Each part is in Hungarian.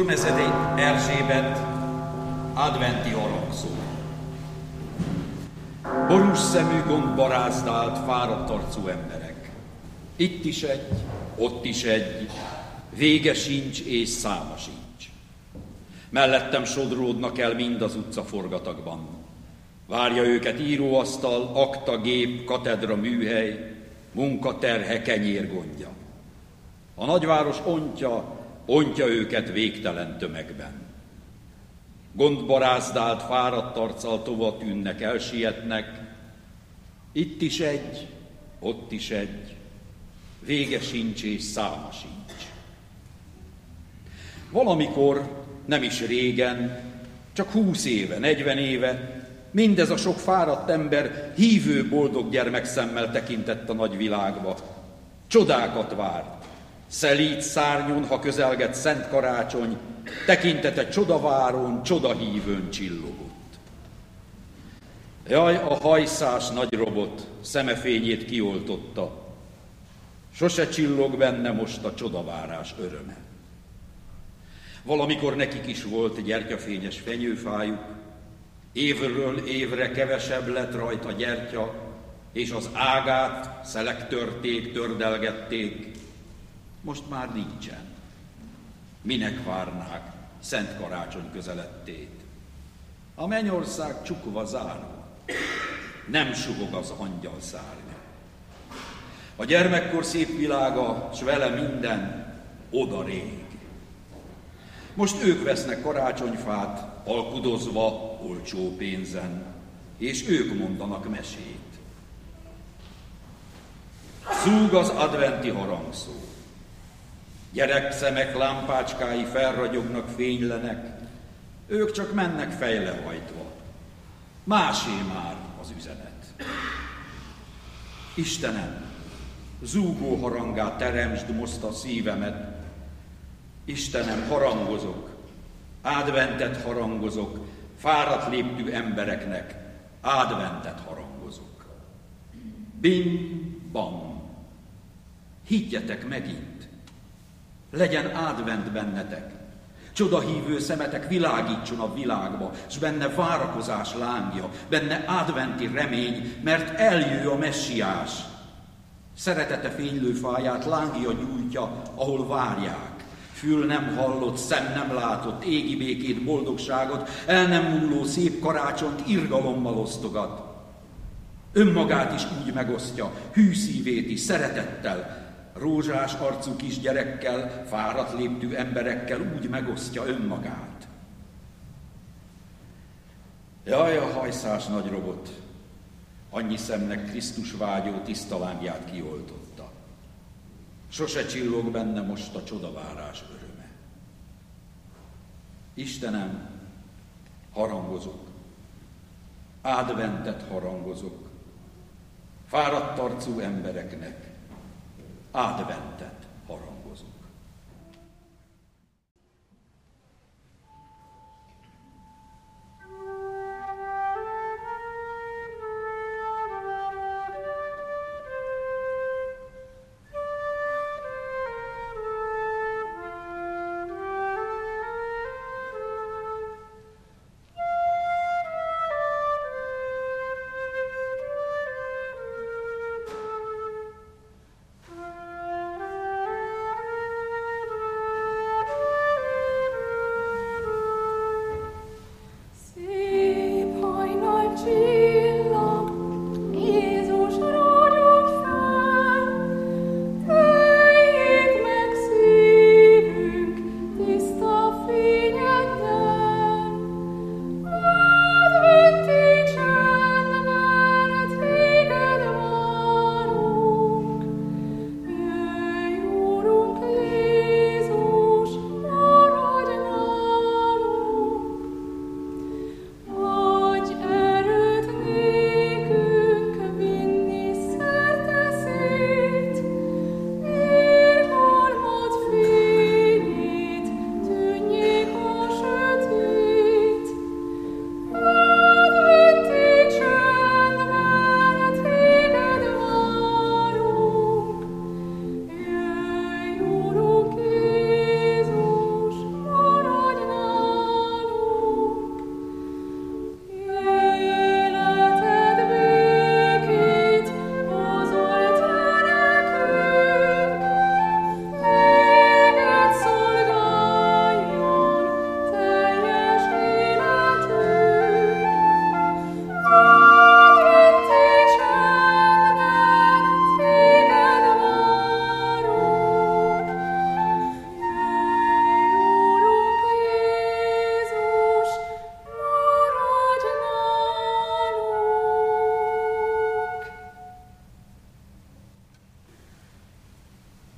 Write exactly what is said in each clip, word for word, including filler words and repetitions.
Urmezedé Erzsébet, adventi harangszó. Borús szemű, gondbarázdált, fáradt arcú emberek. Itt is egy, ott is egy, vége sincs és száma sincs. Mellettem sodródnak el mind az utcaforgatagban. Várja őket íróasztal, aktagép, katedra, műhely, munkaterhe, kenyérgondja. A nagyváros ontja, ontja őket végtelen tömegben. Gondbarázdált, fáradt arccal tova tűnnek, elsietnek. Itt is egy, ott is egy, vége sincs és száma sincs. Valamikor, nem is régen, csak húsz éve, negyven éve, mindez a sok fáradt ember hívő, boldog gyermekszemmel tekintett a nagyvilágba. Csodákat várt. Szelíd szárnyon, ha közelgett szent karácsony, tekintete csodavárón, csodahívőn csillogott. Jaj, a hajszás nagy robot szemefényét kioltotta. Sose csillog benne most a csodavárás öröme. Valamikor nekik is volt gyertyafényes fenyőfájuk, évről évre kevesebb lett rajta gyertya, és az ágát szelektörték, tördelgették. Most már nincsen. Minek várnák szent karácsony közelettét? A mennyország csukva zárva, nem suhog az angyal szárnya. A gyermekkor szép világa, s vele minden oda rég. Most ők vesznek karácsonyfát, alkudozva, olcsó pénzen, és ők mondanak mesét. Zúg az adventi harangszó. Gyerekszemek lámpácskái felragyognak, fénylenek, ők csak mennek fejlehajtva. Másé már az üzenet. Istenem, zúgó harangát teremtsd most a szívemet. Istenem, harangozok, adventet harangozok, fáradt léptű embereknek adventet harangozok. Bim-bam, higgyetek megint, legyen advent bennetek, csodahívő szemetek világítson a világba, s benne várakozás lángja, benne adventi remény, mert eljő a messiás. Szeretete fénylő fáját lángja gyújtja, ahol várják. Fül nem hallott, szem nem látott, égi békét, boldogságot, el nem múló szép karácsonyt irgalommal osztogat. Önmagát is úgy megosztja, hű szívét is, szeretettel, rózsás arcú kisgyerekkel, fáradt léptű emberekkel úgy megosztja önmagát. Jaj, a hajszás nagy robot, annyi szemnek Krisztus vágyó tiszta lángját kioltotta. Sose csillog benne most a csodavárás öröme. Istenem, harangozok, adventet harangozok, fáradt arcú embereknek adventet harangozok.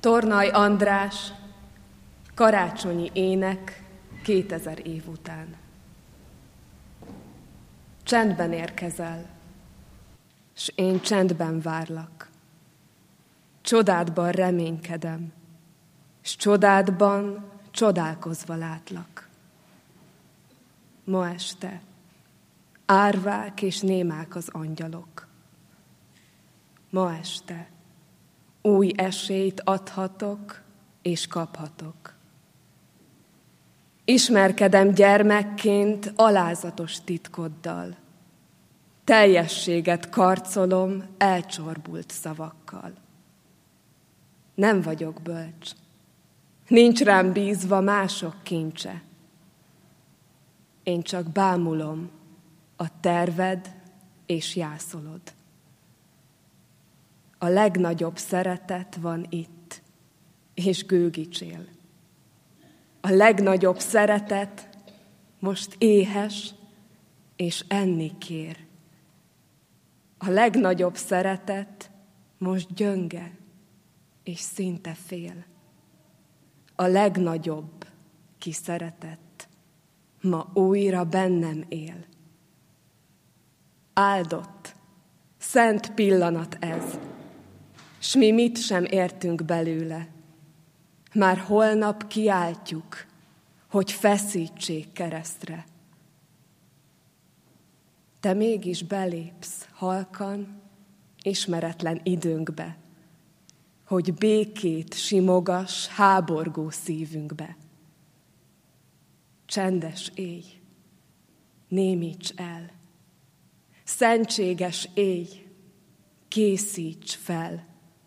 Tornay András, karácsonyi ének kétezer év után. Csendben érkezel, s én csendben várlak. Csodádban reménykedem, s csodádban csodálkozva látlak. Ma este árvák és némák az angyalok. Ma este új esélyt adhatok és kaphatok. Ismerkedem gyermekként alázatos titkoddal. Teljességet karcolom elcsorbult szavakkal. Nem vagyok bölcs, nincs rám bízva mások kincse. Én csak bámulom a terved és jászolod. A legnagyobb szeretet van itt, és gőgicsél. A legnagyobb szeretet most éhes, és enni kér. A legnagyobb szeretet most gyönge, és szinte fél. A legnagyobb kiszeretett ma újra bennem él. Áldott, szent pillanat ez, s mi mit sem értünk belőle. Már holnap kiáltjuk, hogy feszítsék keresztre. Te mégis belépsz halkan, ismeretlen időnkbe, hogy békét simogass háborgó szívünkbe. Csendes éj, némíts el, szentséges éj, készíts fel.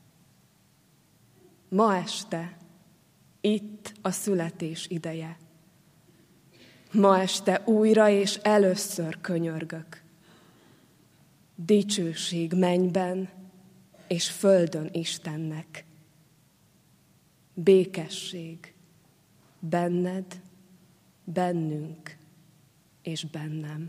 Ma este itt a születés ideje. Ma este újra és először könyörgök. Dicsőség mennyben és földön Istennek. Békesség benned, bennünk és bennem.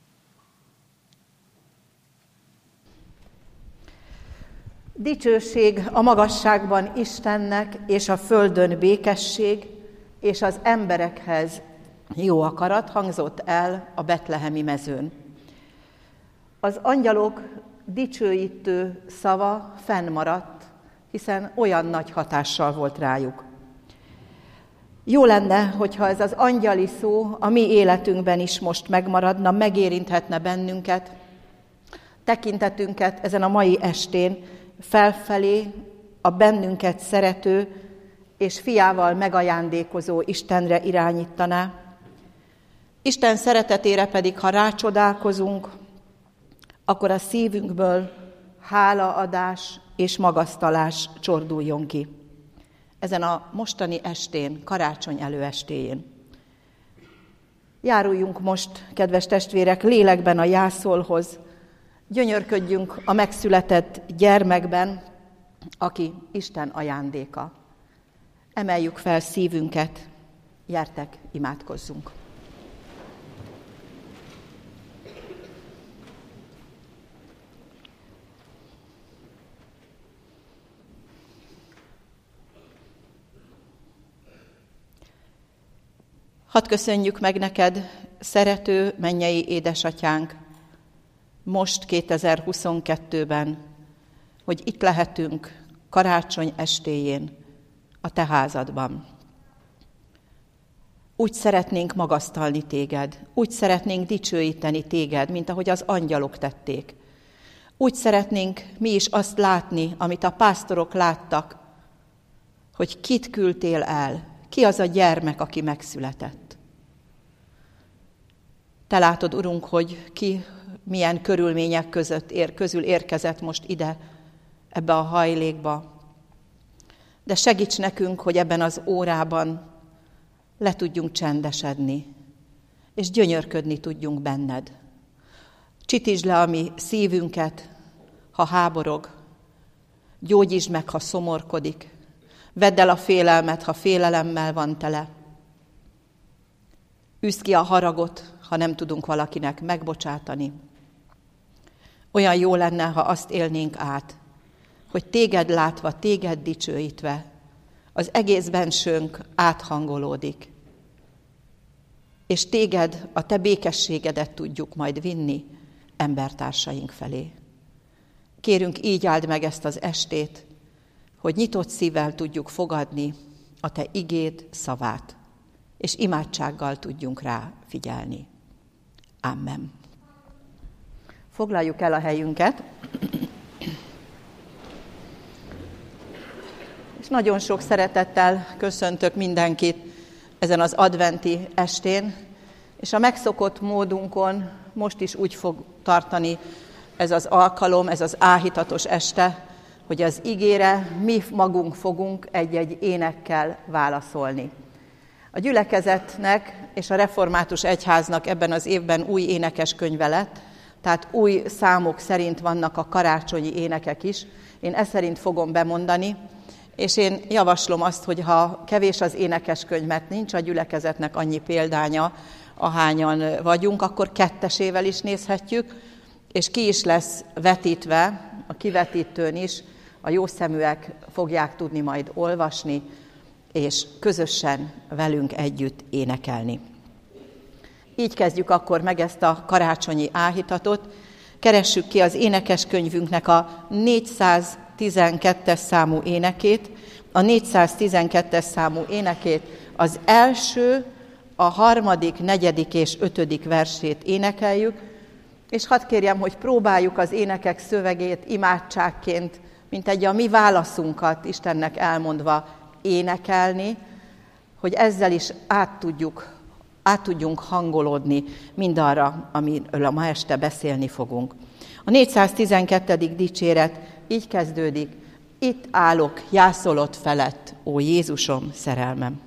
Dicsőség a magasságban Istennek, és a földön békesség, és az emberekhez jó akarat hangzott el a betlehemi mezőn. Az angyalok dicsőítő szava fennmaradt, hiszen olyan nagy hatással volt rájuk. Jó lenne, hogyha ez az angyali szó a mi életünkben is most megmaradna, megérinthetne bennünket, tekintetünket ezen a mai estén felfelé, a bennünket szerető és fiával megajándékozó Istenre irányítaná. Isten szeretetére pedig, ha rácsodálkozunk, akkor a szívünkből hálaadás és magasztalás csorduljon ki. Ezen a mostani estén, karácsony előestéjén. Járuljunk most, kedves testvérek, lélekben a jászolhoz, gyönyörködjünk a megszületett gyermekben, aki Isten ajándéka. Emeljük fel szívünket, gyertek, imádkozzunk. Hadd köszönjük meg neked, szerető mennyei édesatyánk, most kétezer-huszonkettőben, hogy itt lehetünk karácsony estéjén, a te házadban. Úgy szeretnénk magasztalni téged, úgy szeretnénk dicsőíteni téged, mint ahogy az angyalok tették. Úgy szeretnénk mi is azt látni, amit a pásztorok láttak, hogy kit küldtél el, ki az a gyermek, aki megszületett. Te látod, Urunk, hogy ki milyen körülmények között ér, közül érkezett most ide, ebbe a hajlékba. De segíts nekünk, hogy ebben az órában le tudjunk csendesedni, és gyönyörködni tudjunk benned. Csitítsd le a mi szívünket, ha háborog, gyógyítsd meg, ha szomorkodik, vedd el a félelmet, ha félelemmel van tele. Üzd ki a haragot, ha nem tudunk valakinek megbocsátani. Olyan jó lenne, ha azt élnénk át, hogy téged látva, téged dicsőítve az egész bensőnk áthangolódik, és téged, a te békességedet tudjuk majd vinni embertársaink felé. Kérünk, így áld meg ezt az estét, hogy nyitott szívvel tudjuk fogadni a te igéd szavát, és imádsággal tudjunk rá figyelni. Amen. Foglaljuk el a helyünket, és nagyon sok szeretettel köszöntök mindenkit ezen az adventi estén, és a megszokott módunkon most is úgy fog tartani ez az alkalom, ez az áhítatos este, hogy az igére mi magunk fogunk egy-egy énekkel válaszolni. A gyülekezetnek és a református egyháznak ebben az évben új énekeskönyve lett, tehát új számok szerint vannak a karácsonyi énekek is. Én ezt szerint fogom bemondani, és én javaslom azt, hogy ha kevés az énekeskönyv, mert nincs a gyülekezetnek annyi példánya, ahányan vagyunk, akkor kettesével is nézhetjük, és ki is lesz vetítve, a kivetítőn is, a jószeműek fogják tudni majd olvasni, és közösen velünk együtt énekelni. Így kezdjük akkor meg ezt a karácsonyi áhítatot. Keressük ki az énekeskönyvünknek a négyszáztizenkettes számú énekét. A négyszáztizenkettes számú énekét az első, a harmadik, negyedik és ötödik versét énekeljük, és hadd kérjem, hogy próbáljuk az énekek szövegét imádságként, mint egy a mi válaszunkat Istennek elmondva énekelni, hogy ezzel is át, tudjuk, át tudjunk hangolódni mindarra, amiről ma este beszélni fogunk. A négyszáztizenkettedik dicséret így kezdődik: itt állok jászolott felett, ó Jézusom, szerelmem.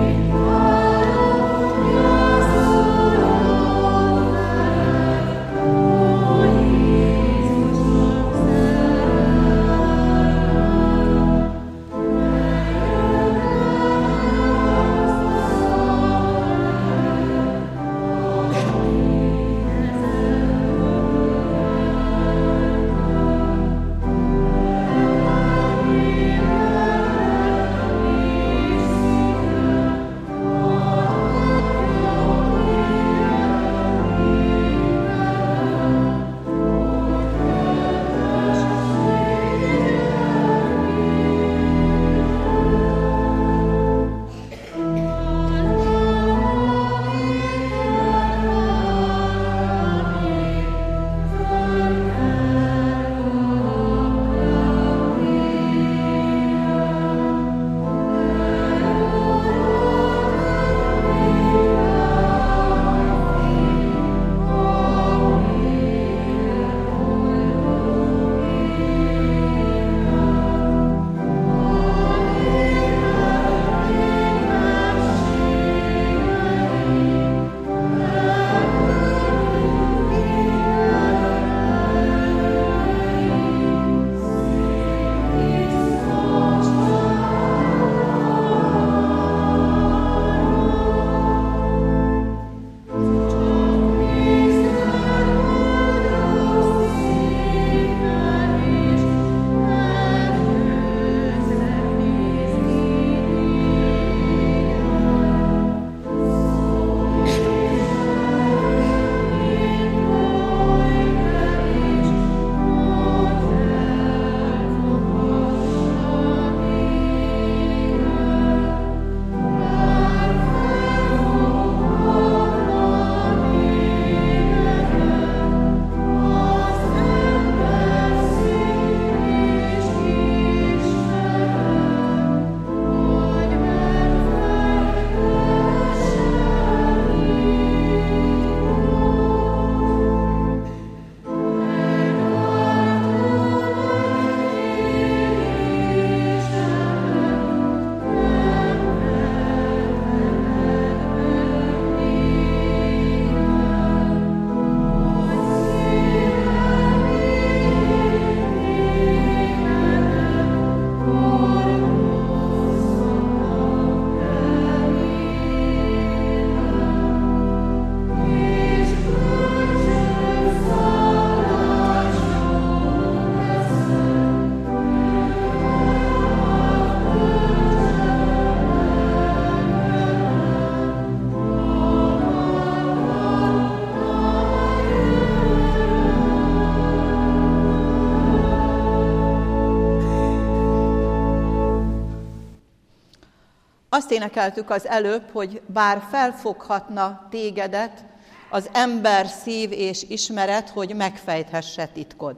Oh, Azt énekeltük az előbb, hogy bár felfoghatna tégedet az ember szív és ismeret, hogy megfejthesse titkod.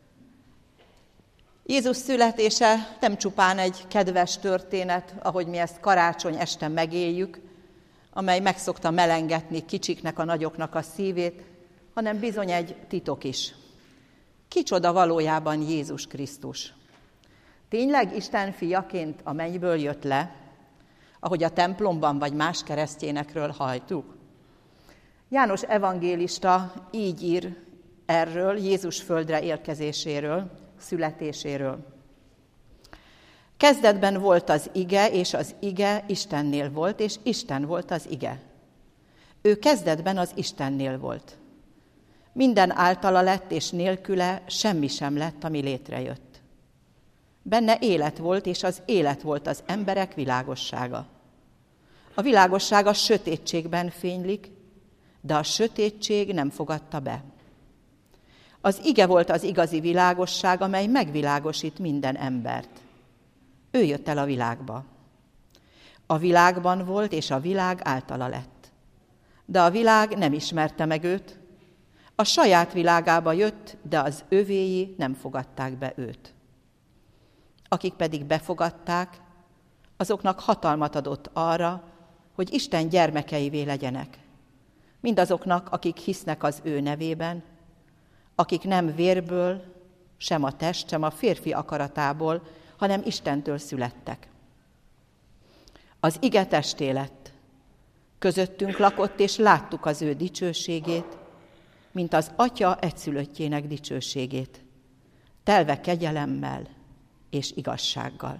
Jézus születése nem csupán egy kedves történet, ahogy mi ezt karácsony este megéljük, amely meg szokta melengetni kicsiknek, a nagyoknak a szívét, hanem bizony egy titok is. Kicsoda valójában Jézus Krisztus? Tényleg Isten fiaként a mennyből jött le, ahogy a templomban vagy más keresztényekről halljuk? János evangélista így ír erről, Jézus földre érkezéséről, születéséről. Kezdetben volt az ige, és az ige Istennél volt, és Isten volt az ige. Ő kezdetben az Istennél volt. Minden általa lett, és nélküle semmi sem lett, ami létrejött. Benne élet volt, és az élet volt az emberek világossága. A világosság a sötétségben fénylik, de a sötétség nem fogadta be. Az ige volt az igazi világosság, amely megvilágosít minden embert. Ő jött el a világba. A világban volt, és a világ általa lett. De a világ nem ismerte meg őt, a saját világába jött, de az övéi nem fogadták be őt. Akik pedig befogadták, azoknak hatalmat adott arra, hogy Isten gyermekeivé legyenek. Mindazoknak, akik hisznek az ő nevében, akik nem vérből, sem a test, sem a férfi akaratából, hanem Istentől születtek. Az ige testé lett, közöttünk lakott, és láttuk az ő dicsőségét, mint az Atya egyszülöttjének dicsőségét, telve kegyelemmel és igazsággal.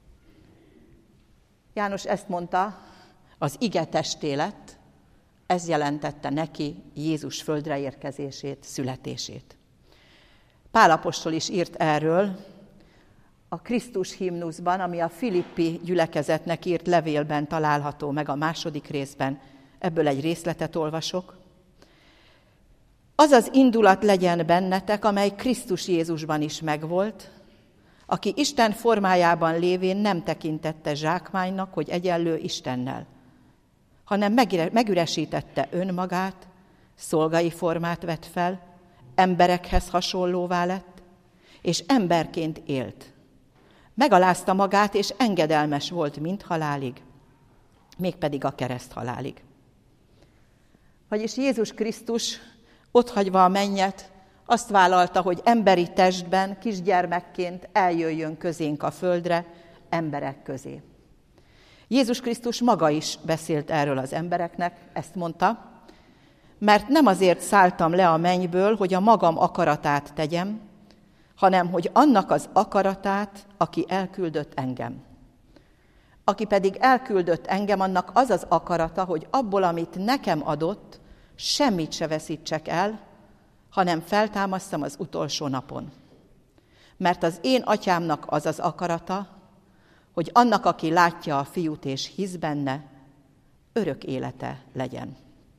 János ezt mondta, az ige testé lett, ez jelentette neki Jézus földre érkezését, születését. Pál apostol is írt erről a Krisztus himnuszban, ami a Filippi gyülekezetnek írt levélben található meg a második részben. Ebből egy részletet olvasok. Az az indulat legyen bennetek, amely Krisztus Jézusban is megvolt, aki Isten formájában lévén nem tekintette zsákmánynak, hogy egyenlő Istennel, hanem megüresítette önmagát, szolgai formát vett fel, emberekhez hasonlóvá lett, és emberként élt. Megalázta magát, és engedelmes volt mind halálig, mégpedig a kereszthalálig. Vagyis Jézus Krisztus otthagyva a mennyet, azt vállalta, hogy emberi testben, kisgyermekként eljöjjön közénk a földre, emberek közé. Jézus Krisztus maga is beszélt erről az embereknek, ezt mondta, mert nem azért szálltam le a mennyből, hogy a magam akaratát tegyem, hanem hogy annak az akaratát, aki elküldött engem. Aki pedig elküldött engem, annak az az akarata, hogy abból, amit nekem adott, semmit se veszítsek el, hanem feltámasztam az utolsó napon. Mert az én atyámnak az az akarata, hogy annak, aki látja a fiút és hisz benne, örök élete legyen.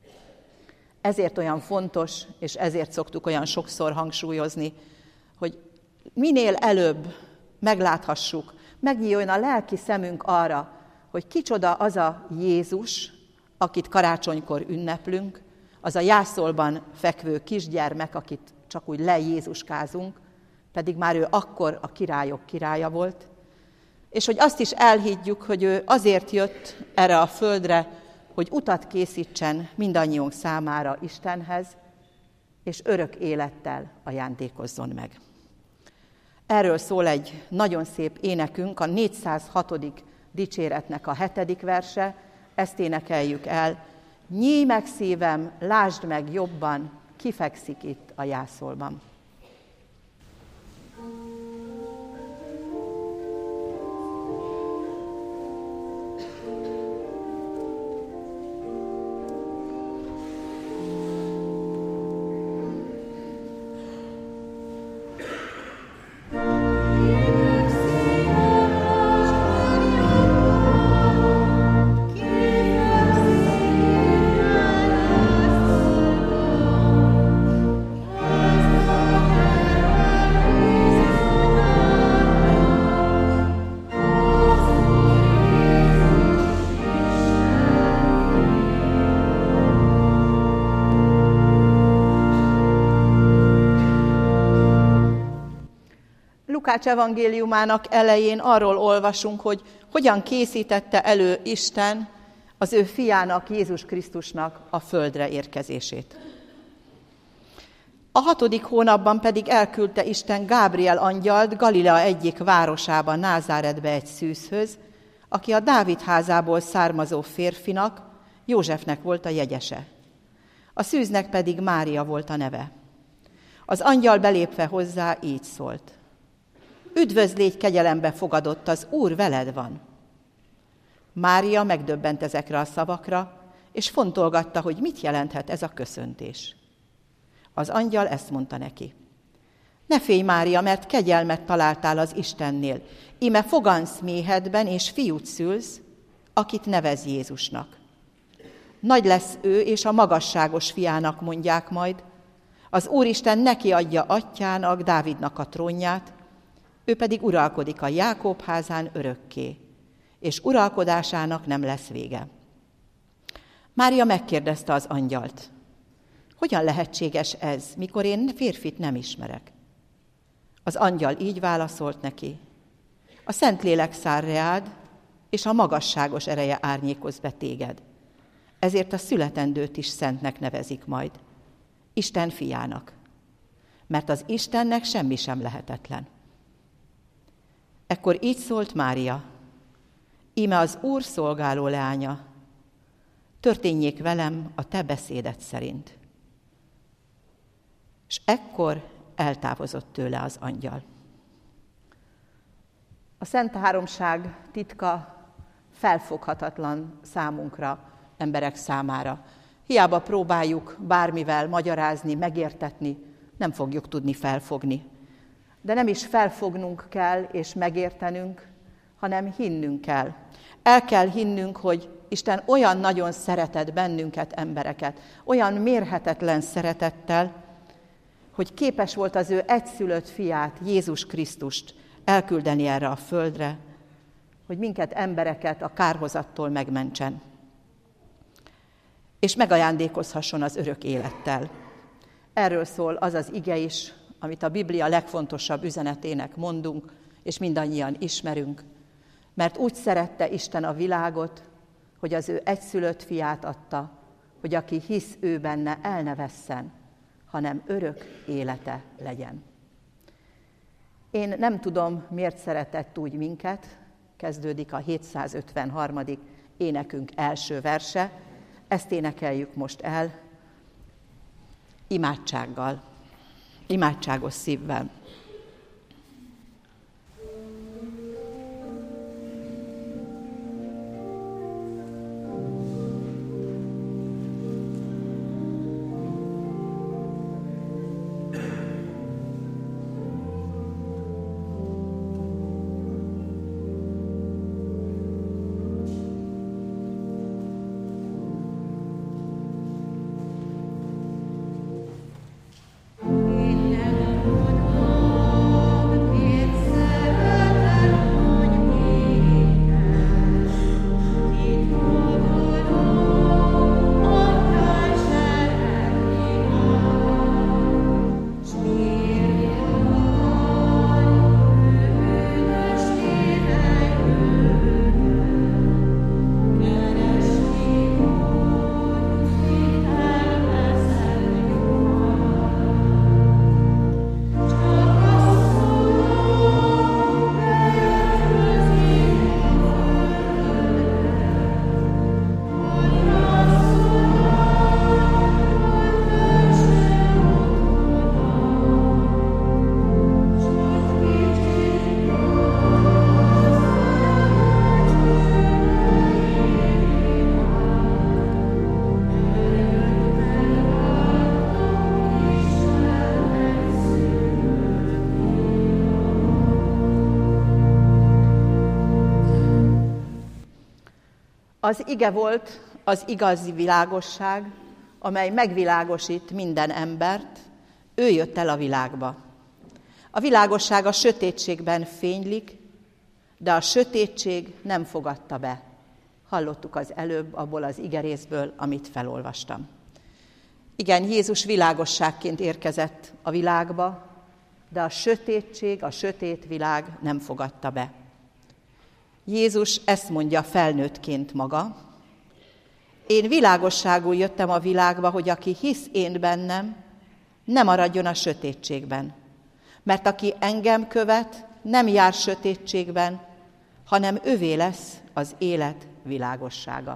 Ezért olyan fontos, és ezért szoktuk olyan sokszor hangsúlyozni, hogy minél előbb megláthassuk, megnyíljon a lelki szemünk arra, hogy kicsoda az a Jézus, akit karácsonykor ünneplünk, az a jászolban fekvő kisgyermek, akit csak úgy lejézuskázunk, pedig már ő akkor a királyok királya volt, és hogy azt is elhiggyük, hogy ő azért jött erre a földre, hogy utat készítsen mindannyiunk számára Istenhez, és örök élettel ajándékozzon meg. Erről szól egy nagyon szép énekünk, a négyszázhatodik dicséretnek a hetedik verse, ezt énekeljük el. Nyíj meg szívem, lásd meg jobban, ki fekszik itt a jászolban. Oh, Lukács evangéliumának elején arról olvasunk, hogy hogyan készítette elő Isten az ő fiának, Jézus Krisztusnak a földre érkezését. A hatodik hónapban pedig elküldte Isten Gábriel angyalt Galilea egyik városába, Názáretbe egy szűzhöz, aki a Dávid házából származó férfinak, Józsefnek volt a jegyese. A szűznek pedig Mária volt a neve. Az angyal belépve hozzá így szólt: Üdvözl, légy kegyelembe fogadott, az Úr veled van. Mária megdöbbent ezekre a szavakra, és fontolgatta, hogy mit jelenthet ez a köszöntés. Az angyal ezt mondta neki: Ne félj, Mária, mert kegyelmet találtál az Istennél. Íme fogansz méhedben, és fiút szülsz, akit nevez Jézusnak. Nagy lesz ő, és a magasságos fiának mondják majd. Az Úristen neki adja atyának, Dávidnak a trónját, ő pedig uralkodik a Jákob házán örökké, és uralkodásának nem lesz vége. Mária megkérdezte az angyalt: Hogyan lehetséges ez, mikor én férfit nem ismerek? Az angyal így válaszolt neki: A Szentlélek száll reád, és a magasságos ereje árnyékoz be téged. Ezért a születendőt is szentnek nevezik majd, Isten fiának, mert az Istennek semmi sem lehetetlen. Ekkor így szólt Mária: Íme az Úr szolgáló leánya, történjék velem a te beszéded szerint. És ekkor eltávozott tőle az angyal. A Szent Háromság titka felfoghatatlan számunkra, emberek számára. Hiába próbáljuk bármivel magyarázni, megértetni, nem fogjuk tudni felfogni. De nem is felfognunk kell és megértenünk, hanem hinnünk kell. El kell hinnünk, hogy Isten olyan nagyon szeretett bennünket, embereket, olyan mérhetetlen szeretettel, hogy képes volt az ő egyszülött fiát, Jézus Krisztust elküldeni erre a földre, hogy minket, embereket a kárhozattól megmentsen, és megajándékozhasson az örök élettel. Erről szól az az ige is, amit a Biblia legfontosabb üzenetének mondunk, és mindannyian ismerünk, mert úgy szerette Isten a világot, hogy az ő egyszülött fiát adta, hogy aki hisz ő benne, el ne vesszen, hanem örök élete legyen. Én nem tudom, miért szeretett úgy minket, kezdődik a hétszázötvenharmadik énekünk első verse, ezt énekeljük most el imádsággal, imádságos szívvel. Az ige volt az igazi világosság, amely megvilágosít minden embert, ő jött el a világba. A világosság a sötétségben fénylik, de a sötétség nem fogadta be. Hallottuk az előbb abból az igerészből, amit felolvastam. Igen, Jézus világosságként érkezett a világba, de a sötétség, a sötét világ nem fogadta be. Jézus ezt mondja felnőttként maga: én világosságul jöttem a világba, hogy aki hisz én bennem, ne maradjon a sötétségben. Mert aki engem követ, nem jár sötétségben, hanem övé lesz az élet világossága.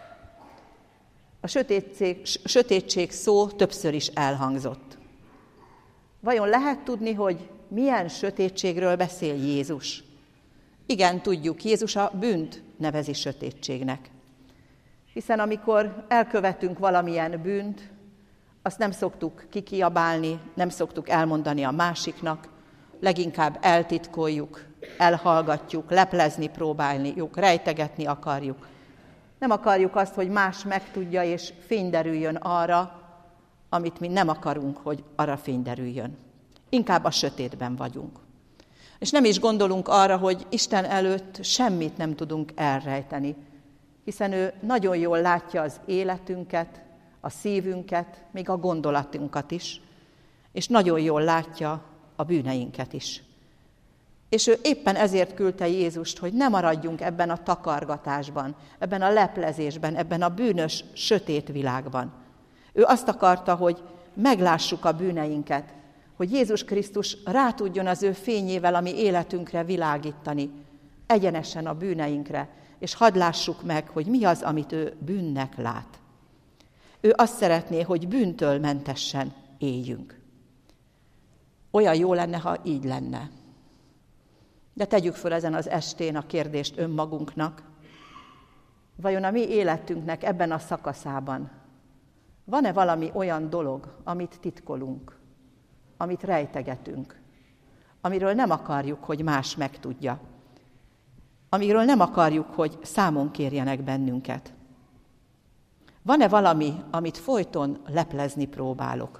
A sötétség, sötétség szó többször is elhangzott. Vajon lehet tudni, hogy milyen sötétségről beszél Jézus? Igen, tudjuk, Jézus a bűnt nevezi sötétségnek. Hiszen amikor elkövetünk valamilyen bűnt, azt nem szoktuk kikiabálni, nem szoktuk elmondani a másiknak, leginkább eltitkoljuk, elhallgatjuk, leplezni próbáljuk, rejtegetni akarjuk. Nem akarjuk azt, hogy más megtudja és fény derüljön arra, amit mi nem akarunk, hogy arra fény derüljön. Inkább a sötétben vagyunk. És nem is gondolunk arra, hogy Isten előtt semmit nem tudunk elrejteni, hiszen ő nagyon jól látja az életünket, a szívünket, még a gondolatunkat is, és nagyon jól látja a bűneinket is. És ő éppen ezért küldte Jézust, hogy ne maradjunk ebben a takargatásban, ebben a leplezésben, ebben a bűnös, sötét világban. Ő azt akarta, hogy meglássuk a bűneinket, hogy Jézus Krisztus rá tudjon az ő fényével a mi életünkre világítani, egyenesen a bűneinkre, és hadd lássuk meg, hogy mi az, amit ő bűnnek lát. Ő azt szeretné, hogy bűntől mentessen éljünk. Olyan jó lenne, ha így lenne. De tegyük föl ezen az estén a kérdést önmagunknak. Vajon a mi életünknek ebben a szakaszában van-e valami olyan dolog, amit titkolunk, amit rejtegetünk, amiről nem akarjuk, hogy más megtudja, amiről nem akarjuk, hogy számon kérjenek bennünket? Van-e valami, amit folyton leplezni próbálok?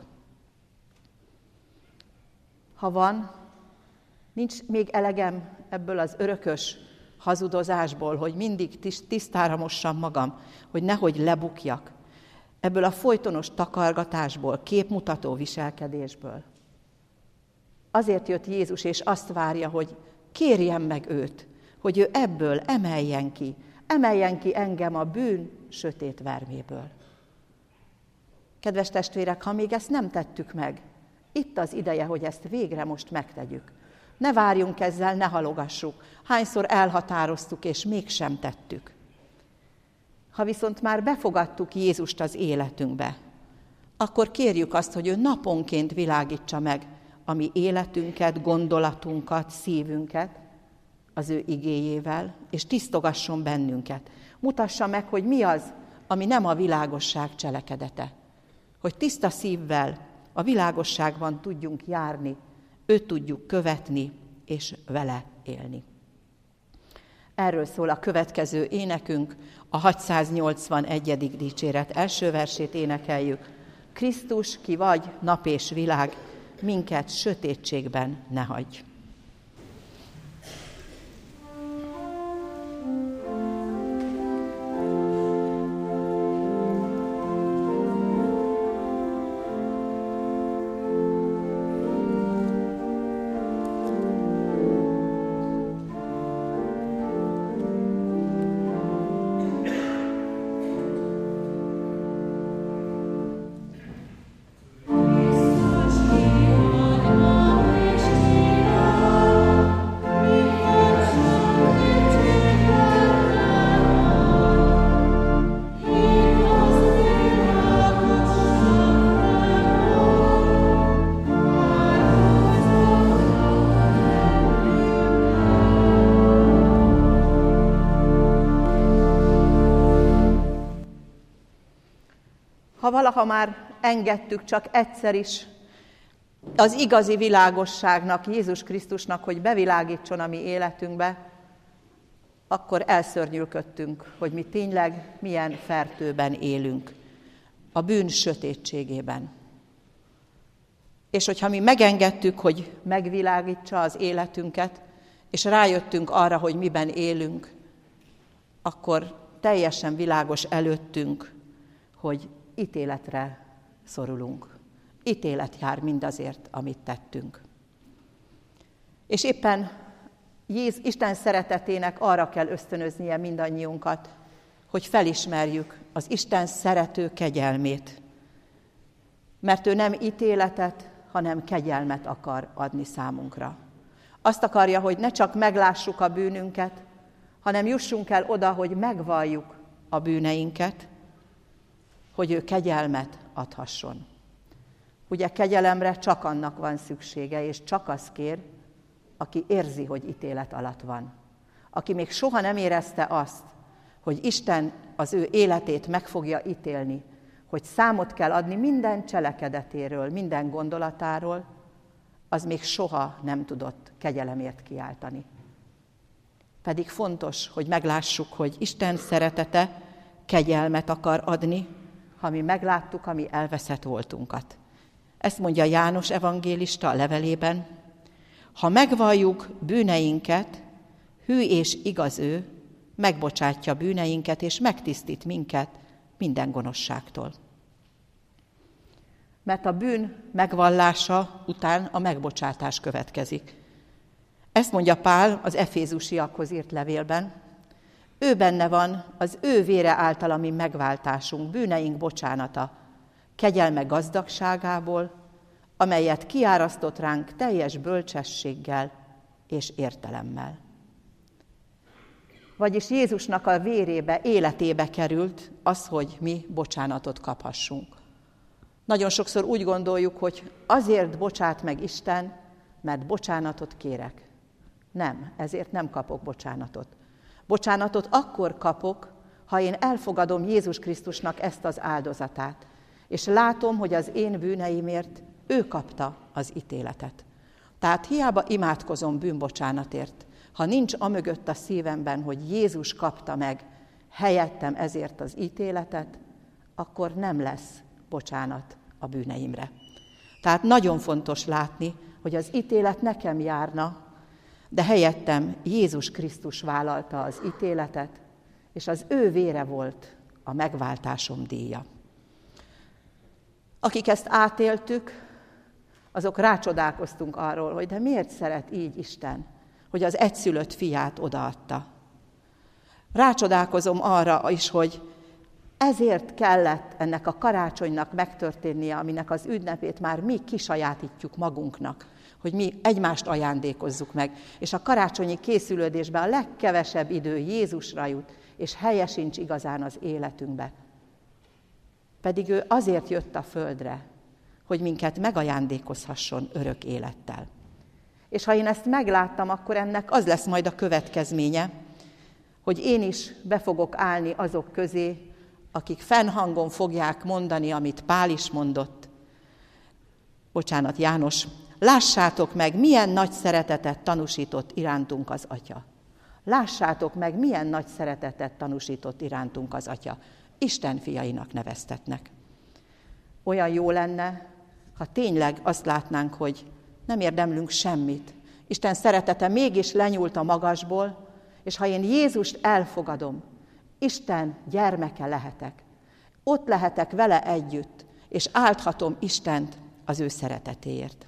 Ha van, nincs még elegem ebből az örökös hazudozásból, hogy mindig tisztára mossam magam, hogy nehogy lebukjak, ebből a folytonos takargatásból, képmutató viselkedésből. Azért jött Jézus, és azt várja, hogy kérjem meg őt, hogy ő ebből emeljen ki, emeljen ki engem a bűn sötét verméből. Kedves testvérek, ha még ezt nem tettük meg, itt az ideje, hogy ezt végre most megtegyük. Ne várjunk ezzel, ne halogassuk. Hányszor elhatároztuk, és mégsem tettük. Ha viszont már befogadtuk Jézust az életünkbe, akkor kérjük azt, hogy ő naponként világítsa meg a mi életünket, gondolatunkat, szívünket az ő igéjével, és tisztogasson bennünket. Mutassa meg, hogy mi az, ami nem a világosság cselekedete. Hogy tiszta szívvel a világosságban tudjunk járni, őt tudjuk követni, és vele élni. Erről szól a következő énekünk, a hatszáznyolcvanegyedik dicséret első versét énekeljük. Krisztus, ki vagy, nap és világ, minket sötétségben ne hagyj. Ha valaha már engedtük csak egyszer is az igazi világosságnak, Jézus Krisztusnak, hogy bevilágítson a mi életünkbe, akkor elszörnyűködtünk, hogy mi tényleg milyen fertőben élünk, a bűn sötétségében. És hogyha mi megengedtük, hogy megvilágítsa az életünket, és rájöttünk arra, hogy miben élünk, akkor teljesen világos előttünk, hogy ítéletre szorulunk. Ítélet jár mindazért, amit tettünk. És éppen Jézus, Isten szeretetének arra kell ösztönöznie mindannyiunkat, hogy felismerjük az Isten szerető kegyelmét. Mert ő nem ítéletet, hanem kegyelmet akar adni számunkra. Azt akarja, hogy ne csak meglássuk a bűnünket, hanem jussunk el oda, hogy megvalljuk a bűneinket, hogy ő kegyelmet adhasson. Ugye kegyelemre csak annak van szüksége, és csak az kér, aki érzi, hogy ítélet alatt van. Aki még soha nem érezte azt, hogy Isten az ő életét meg fogja ítélni, hogy számot kell adni minden cselekedetéről, minden gondolatáról, az még soha nem tudott kegyelemért kiáltani. Pedig fontos, hogy meglássuk, hogy Isten szeretete kegyelmet akar adni, ha mi megláttuk a mi elveszett voltunkat. Ezt mondja János evangélista a levelében. Ha megvalljuk bűneinket, hű és igaz ő, megbocsátja bűneinket és megtisztít minket minden gonoszságtól. Mert a bűn megvallása után a megbocsátás következik. Ezt mondja Pál az efézusiakhoz írt levélben. Ő benne van az ő vére által a mi megváltásunk, bűneink bocsánata, kegyelme gazdagságából, amelyet kiárasztott ránk teljes bölcsességgel és értelemmel. Vagyis Jézusnak a vérébe, életébe került az, hogy mi bocsánatot kaphassunk. Nagyon sokszor úgy gondoljuk, hogy azért bocsát meg Isten, mert bocsánatot kérek. Nem, ezért nem kapok bocsánatot. Bocsánatot akkor kapok, ha én elfogadom Jézus Krisztusnak ezt az áldozatát, és látom, hogy az én bűneimért ő kapta az ítéletet. Tehát hiába imádkozom bűnbocsánatért, ha nincs amögött a szívemben, hogy Jézus kapta meg helyettem ezért az ítéletet, akkor nem lesz bocsánat a bűneimre. Tehát nagyon fontos látni, hogy az ítélet nekem járna, de helyettem Jézus Krisztus vállalta az ítéletet, és az ő vére volt a megváltásom díja. Akik ezt átéltük, azok rácsodálkoztunk arról, hogy de miért szeret így Isten, hogy az egyszülött fiát odaadta. Rácsodálkozom arra is, hogy ezért kellett ennek a karácsonynak megtörténnie, aminek az ünnepét már mi kisajátítjuk magunknak, hogy mi egymást ajándékozzuk meg, és a karácsonyi készülődésben a legkevesebb idő Jézusra jut, és helye sincs igazán az életünkbe. Pedig ő azért jött a földre, hogy minket megajándékozhasson örök élettel. És ha én ezt megláttam, akkor ennek az lesz majd a következménye, hogy én is be fogok állni azok közé, akik fennhangon fogják mondani, amit Pál is mondott. Bocsánat, János, lássátok meg, milyen nagy szeretetet tanúsított irántunk az Atya. Lássátok meg, milyen nagy szeretetet tanúsított irántunk az Atya. Isten fiainak neveztetnek. Olyan jó lenne, ha tényleg azt látnánk, hogy nem érdemlünk semmit. Isten szeretete mégis lenyúlt a magasból, és ha én Jézust elfogadom, Isten gyermeke lehetek. Ott lehetek vele együtt, és álthatom Istent az ő szeretetéért.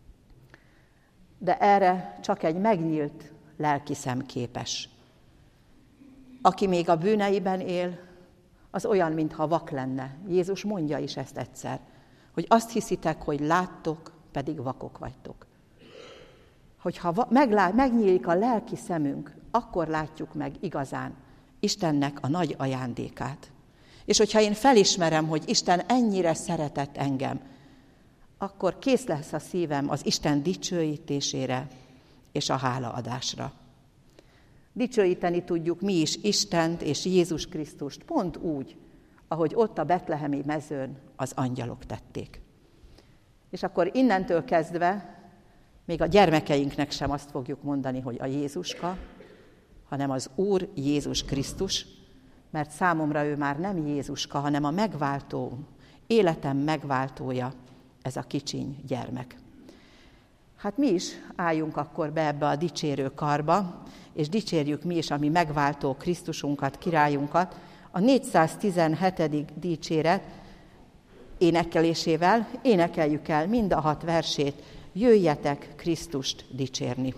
De erre csak egy megnyílt lelkiszem képes. Aki még a bűneiben él, az olyan, mintha vak lenne. Jézus mondja is ezt egyszer, hogy azt hiszitek, hogy láttok, pedig vakok vagytok. Hogyha meglát, megnyílik a lelki szemünk, akkor látjuk meg igazán Istennek a nagy ajándékát. És hogyha én felismerem, hogy Isten ennyire szeretett engem, akkor kész lesz a szívem az Isten dicsőítésére és a hálaadásra. Dicsőíteni tudjuk mi is Istent és Jézus Krisztust pont úgy, ahogy ott a betlehemi mezőn az angyalok tették. És akkor innentől kezdve még a gyermekeinknek sem azt fogjuk mondani, hogy a Jézuska, hanem az Úr Jézus Krisztus, mert számomra ő már nem Jézuska, hanem a megváltó, életem megváltója, ez a kicsiny gyermek. Hát mi is álljunk akkor be ebbe a dicsérő karba, és dicsérjük mi is a mi megváltó Krisztusunkat, királyunkat, a négyszáztizenhetedik dicséret énekelésével énekeljük el mind a hat versét jöjjetek Krisztust dicsérni.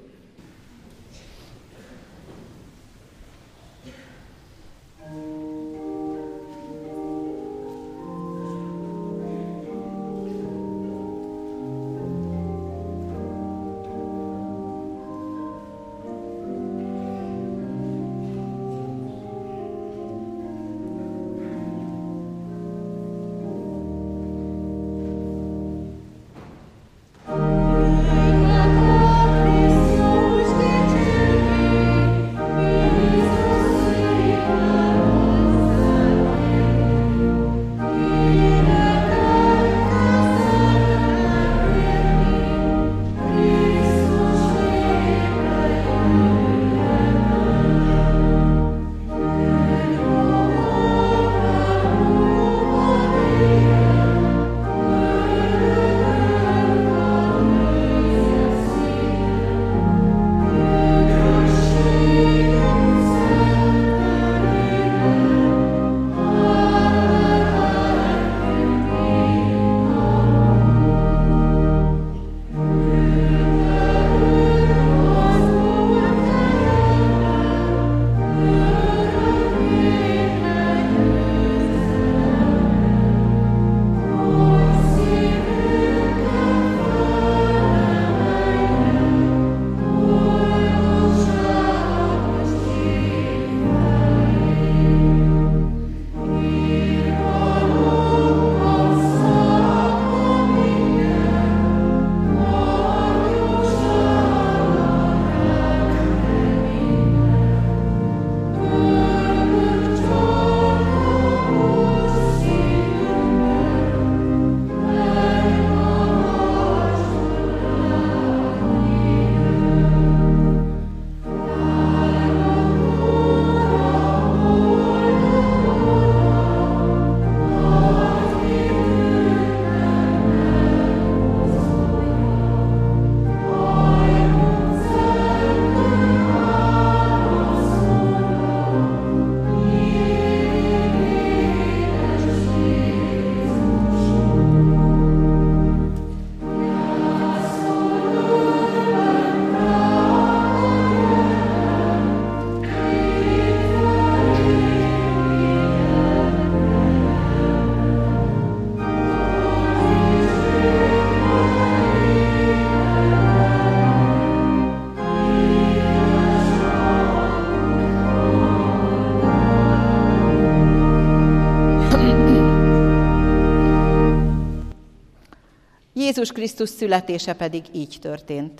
Jézus Krisztus születése pedig így történt.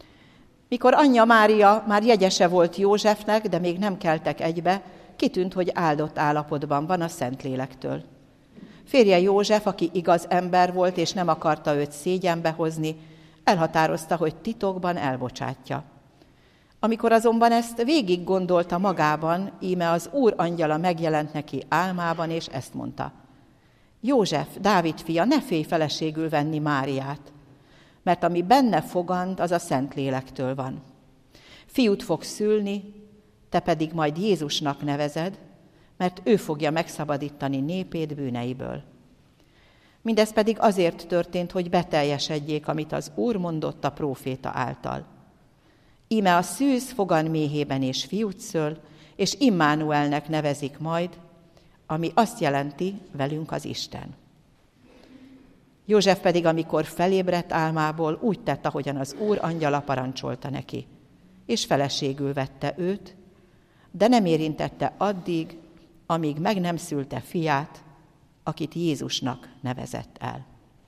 Mikor anyja Mária már jegyese volt Józsefnek, de még nem keltek egybe, kitűnt, hogy áldott állapotban van a Szentlélektől. Férje József, aki igaz ember volt, és nem akarta őt szégyenbe hozni, elhatározta, hogy titokban elbocsátja. Amikor azonban ezt végig gondolta magában, íme az Úr angyala megjelent neki álmában, és ezt mondta: József, Dávid fia, ne félj feleségül venni Máriát, mert ami benne fogant, az a Szentlélektől van. Fiút fog szülni, te pedig majd Jézusnak nevezed, mert ő fogja megszabadítani népét bűneiből. Mindez pedig azért történt, hogy beteljesedjék, amit az Úr mondott a próféta által. Íme a szűz fogan méhében és fiút szöl, és Immánuelnek nevezik majd, ami azt jelenti, velünk az Isten. József pedig, amikor felébredt álmából, úgy tett, ahogyan az Úr angyala parancsolta neki, és feleségül vette őt, de nem érintette addig, amíg meg nem szülte fiát, akit Jézusnak nevezett el.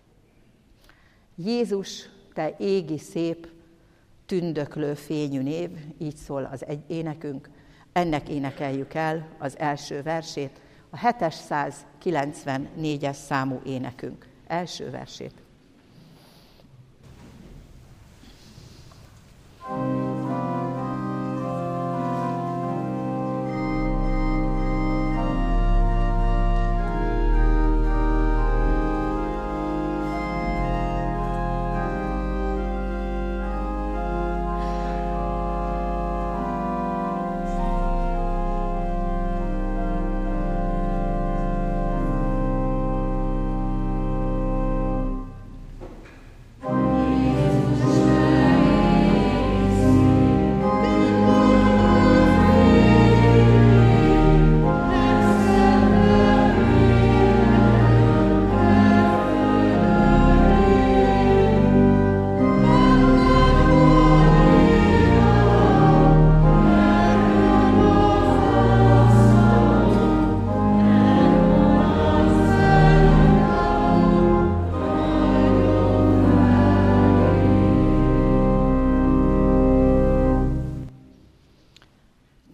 Jézus, te égi szép, tündöklő fényű név, így szól az egy énekünk, ennek énekeljük el az első versét, a hétszázkilencvennégyes számú énekünk első versét.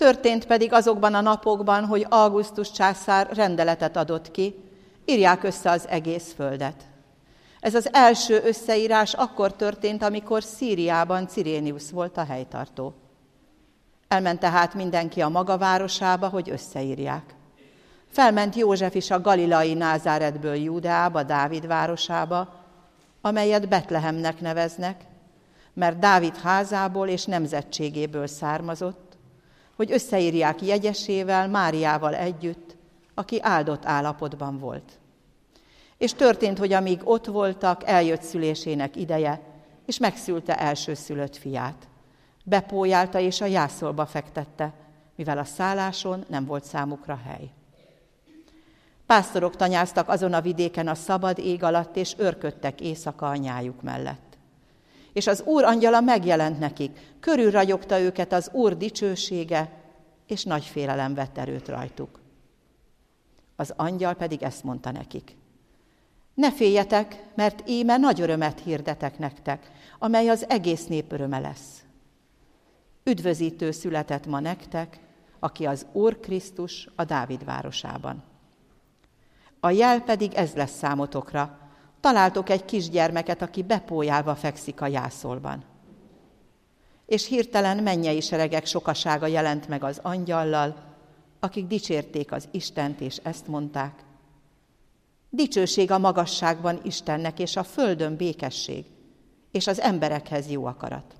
Történt pedig azokban a napokban, hogy Augustus császár rendeletet adott ki, írják össze az egész földet. Ez az első összeírás akkor történt, amikor Szíriában Cirénius volt a helytartó. Elment tehát mindenki a maga városába, hogy összeírják. Felment József is a galilai Názáretből Júdeába, Dávid városába, amelyet Betlehemnek neveznek, mert Dávid házából és nemzetségéből származott, hogy összeírják jegyesével, Máriával együtt, aki áldott állapotban volt. És történt, hogy amíg ott voltak, eljött szülésének ideje, és megszülte elsőszülött fiát. Bepójálta és a jászolba fektette, mivel a szálláson nem volt számukra hely. Pásztorok tanyáztak azon a vidéken a szabad ég alatt, és őrködtek éjszaka a nyájuk mellett. És az Úr angyala megjelent nekik, körülragyogta őket az Úr dicsősége, és nagy félelem vett erőt rajtuk. Az angyal pedig ezt mondta nekik: ne féljetek, mert íme nagy örömet hirdetek nektek, amely az egész nép öröme lesz. Üdvözítő született ma nektek, aki az Úr Krisztus a Dávid városában. A jel pedig ez lesz számotokra: találtok egy kisgyermeket, aki bepójálva fekszik a jászolban. És hirtelen mennyei seregek sokasága jelent meg az angyallal, akik dicsérték az Istent, és ezt mondták: dicsőség a magasságban Istennek, és a földön békesség, és az emberekhez jó akarat.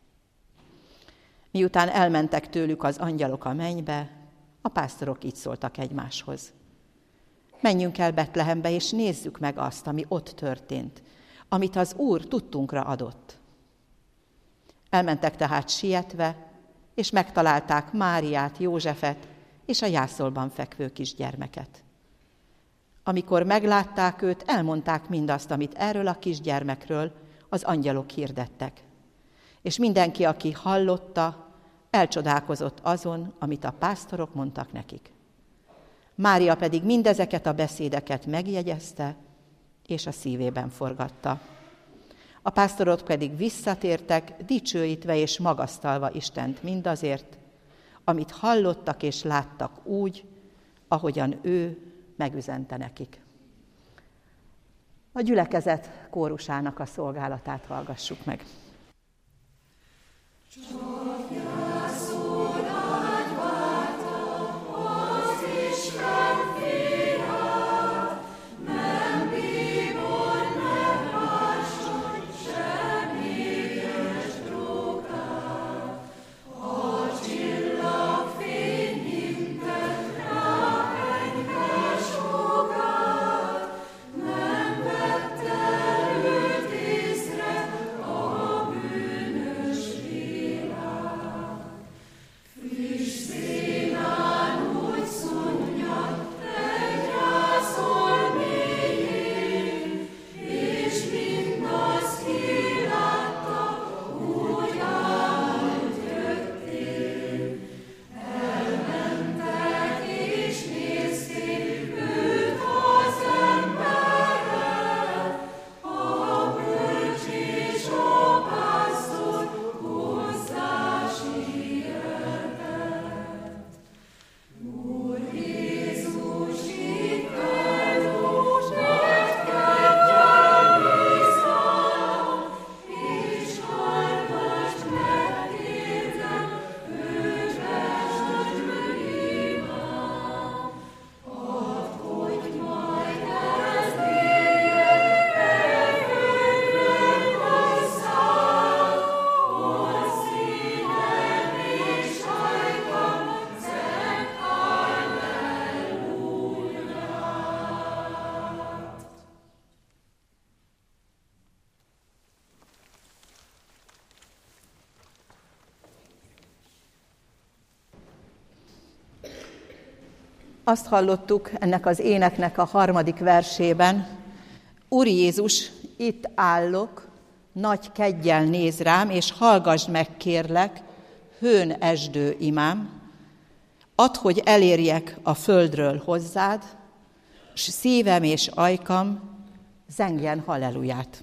Miután elmentek tőlük az angyalok a mennybe, a pásztorok így szóltak egymáshoz: menjünk el Betlehembe, és nézzük meg azt, ami ott történt, amit az Úr tudtunkra adott. Elmentek tehát sietve, és megtalálták Máriát, Józsefet és a jászolban fekvő kisgyermeket. Amikor meglátták őt, elmondták mindazt, amit erről a kisgyermekről az angyalok hirdettek. És mindenki, aki hallotta, elcsodálkozott azon, amit a pásztorok mondtak nekik. Mária pedig mindezeket a beszédeket megjegyezte, és a szívében forgatta. A pásztorok pedig visszatértek, dicsőítve és magasztalva Istent mindazért, amit hallottak és láttak úgy, ahogyan ő megüzente nekik. A gyülekezet kórusának a szolgálatát hallgassuk meg. Azt hallottuk ennek az éneknek a harmadik versében: Úr Jézus, itt állok, nagy keggyel néz rám, és hallgass meg, kérlek, hőn esdő imám, add, hogy elérjek a földről hozzád, s szívem és ajkam zengjen halleluját.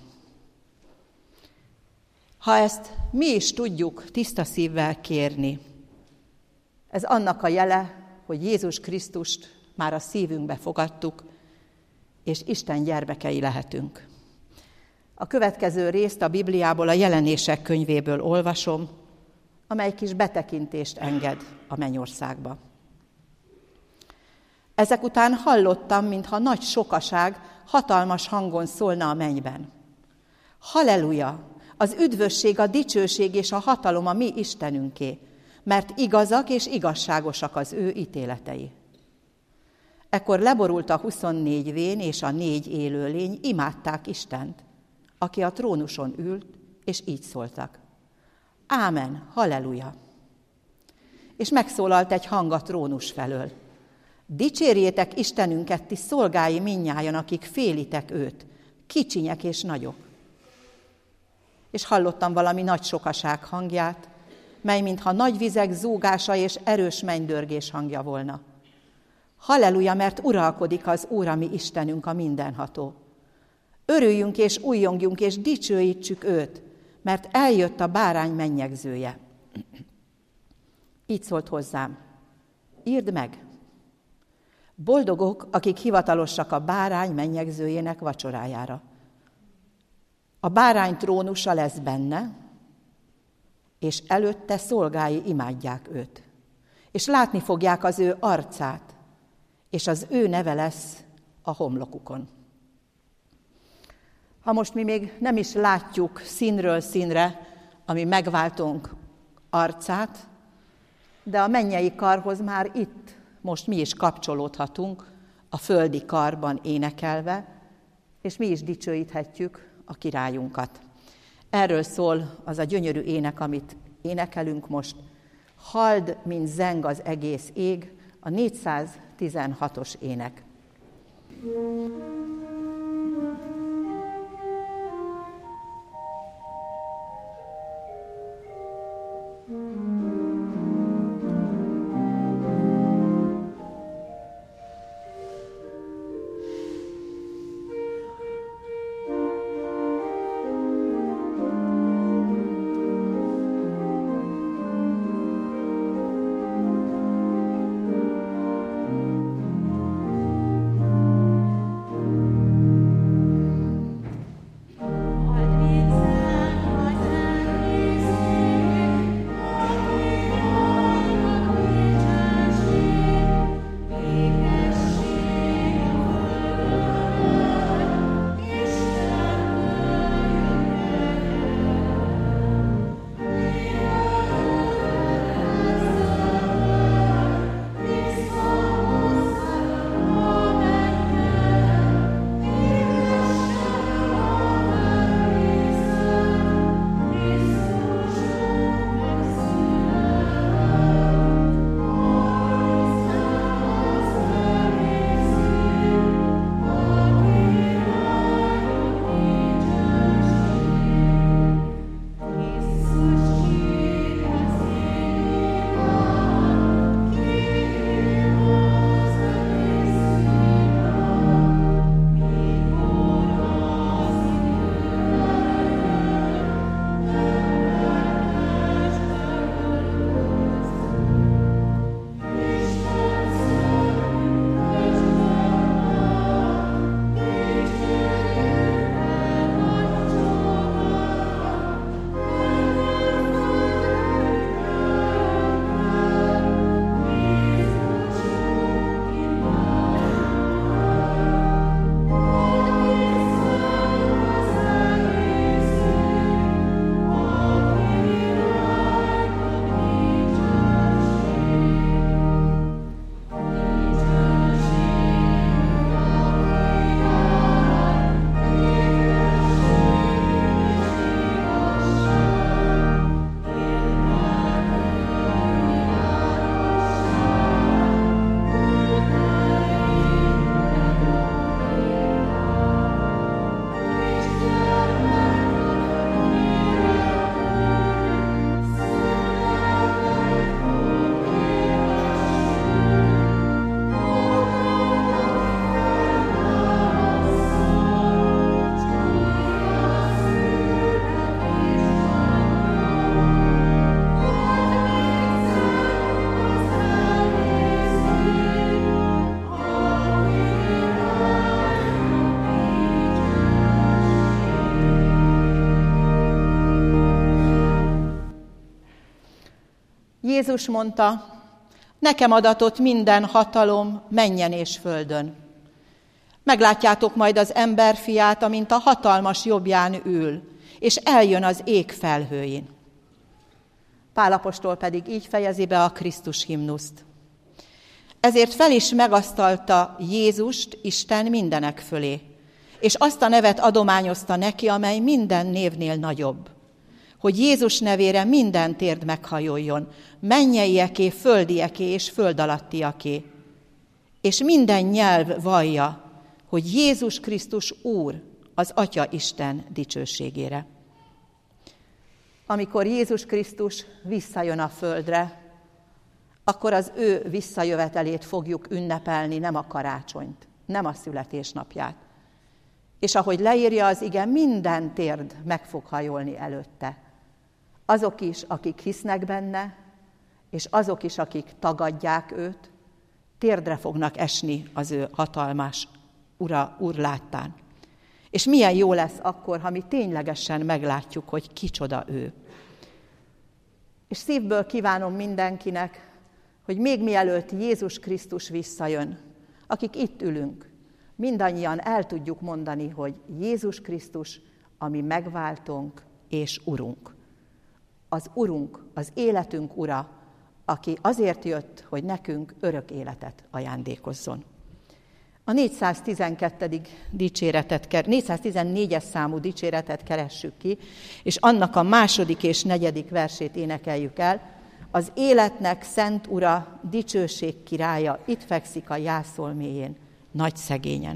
Ha ezt mi is tudjuk tiszta szívvel kérni, Ez annak a jele, hogy Jézus Krisztust már a szívünkbe fogadtuk, és Isten gyermekei lehetünk. A következő részt a Bibliából, a Jelenések könyvéből olvasom, amely kis betekintést enged a mennyországba. Ezek után hallottam, mintha nagy sokaság hatalmas hangon szólna a mennyben. Halleluja! Az üdvösség, a dicsőség és a hatalom a mi Istenünké, mert igazak és igazságosak az ő ítéletei. Ekkor leborult a huszonnégy vén és a négy élőlény, imádták Istent, aki a trónuson ült, és így szóltak. Ámen, halleluja! És megszólalt egy hang a trónus felől. Dicsérjétek Istenünket, ti szolgái mindnyájan, akik félitek őt, kicsinyek és nagyok. És hallottam valami nagy sokaság hangját, mely mintha nagy vizek zúgása és erős mennydörgés hangja volna. Halleluja, mert uralkodik az Úr, a mi Istenünk, a mindenható. Örüljünk és újjongjunk és dicsőítsük őt, mert eljött a bárány mennyegzője. Így szólt hozzám, írd meg! Boldogok, akik hivatalosak a bárány mennyegzőjének vacsorájára. A bárány trónusa lesz benne, és előtte szolgái imádják őt. És látni fogják az ő arcát, és az ő neve lesz a homlokukon. Ha most mi még nem is látjuk színről színre a mi megváltónk arcát, de a mennyei karhoz már itt most mi is kapcsolódhatunk a földi karban énekelve, és mi is dicsőíthetjük a királyunkat. Erről szól az a gyönyörű ének, amit énekelünk most. Halld, mint zeng az egész ég, a négyszáztizenhatos ének. Jézus mondta, nekem adatott minden hatalom mennyen és földön. Meglátjátok majd az emberfiát, amint a hatalmas jobbján ül, és eljön az ég felhőjén. Pál apostol pedig így fejezi be a Krisztus himnuszt. Ezért fel is megasztalta Jézust Isten mindenek fölé, és azt a nevet adományozta neki, amely minden névnél nagyobb, hogy Jézus nevére minden térd meghajoljon, mennyeieké, földieké és föld alattiaké, és minden nyelv vallja, hogy Jézus Krisztus Úr, az Atya Isten dicsőségére. Amikor Jézus Krisztus visszajön a földre, akkor az ő visszajövetelét fogjuk ünnepelni, nem a karácsonyt, nem a születésnapját. És ahogy leírja az ige, minden térd meg fog hajolni előtte. Azok is, akik hisznek benne, és azok is, akik tagadják őt, térdre fognak esni az ő hatalmas ura, úr láttán. És milyen jó lesz akkor, ha mi ténylegesen meglátjuk, hogy kicsoda ő. És szívből kívánom mindenkinek, hogy még mielőtt Jézus Krisztus visszajön, akik itt ülünk, mindannyian el tudjuk mondani, hogy Jézus Krisztus, ami megváltónk és Urunk. Az Urunk, az életünk Ura, aki azért jött, hogy nekünk örök életet ajándékozzon. A négyszáztizenkettedik dicséretet, négyszáztizennégyes számú dicséretet keressük ki, és annak a második és negyedik versét énekeljük el. Az életnek szent Ura, dicsőség királya, itt fekszik a jászol mélyén, nagy szegényen.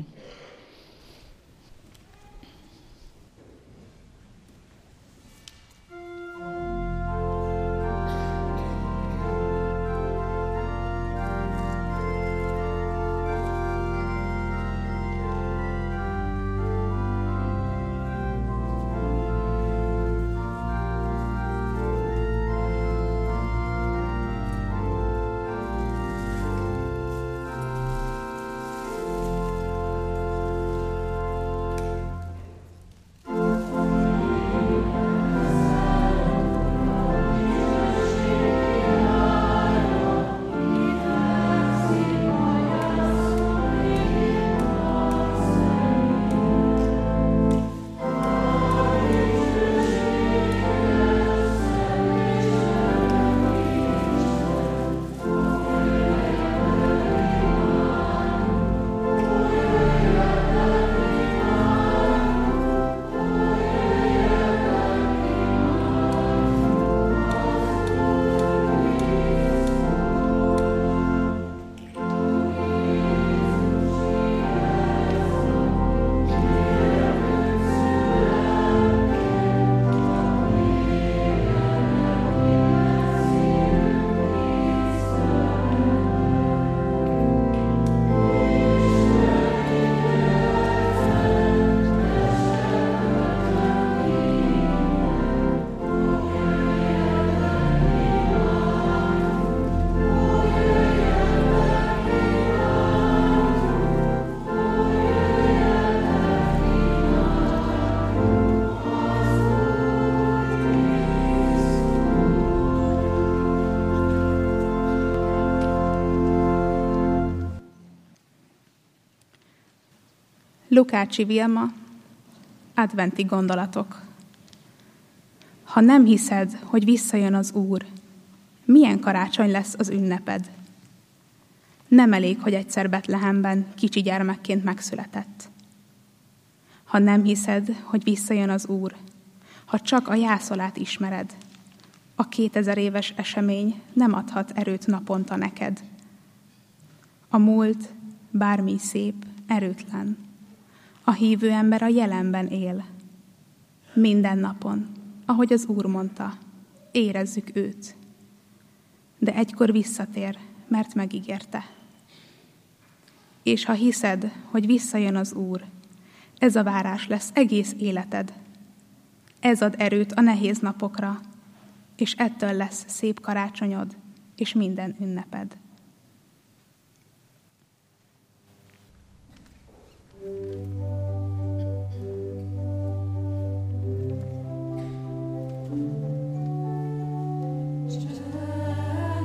Lukácsi Vilma, adventi gondolatok. Ha nem hiszed, hogy visszajön az Úr, milyen karácsony lesz az ünneped? Nem elég, hogy egyszer Betlehemben kicsi gyermekként megszületett. Ha nem hiszed, hogy visszajön az Úr, ha csak a jászolát ismered, a kétezer éves esemény nem adhat erőt naponta neked. A múlt, bármi szép, erőtlen. A hívő ember a jelenben él. Minden napon, ahogy az Úr mondta, érezzük őt. De egykor visszatér, mert megígérte. És ha hiszed, hogy visszajön az Úr, ez a várás lesz egész életed. Ez ad erőt a nehéz napokra, és ettől lesz szép karácsonyod, és minden ünneped. Just